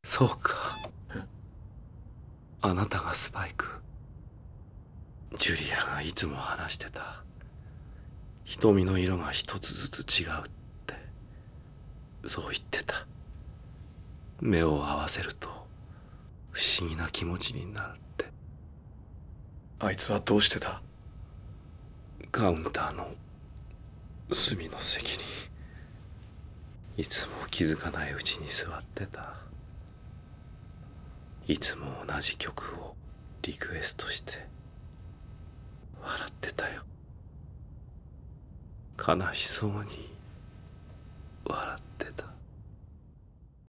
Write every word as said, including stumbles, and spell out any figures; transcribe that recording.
そうか。あなたがスパイク。ジュリアがいつも話してた。瞳の色が一つずつ違うって。そう言ってた。目を合わせると不思議な気持ちになるって。 あいつはどうしてだ？ カウンターの隅の席にいつも気づかないうちに座ってた。いつも同じ曲をリクエストして笑ってたよ。悲しそうに笑って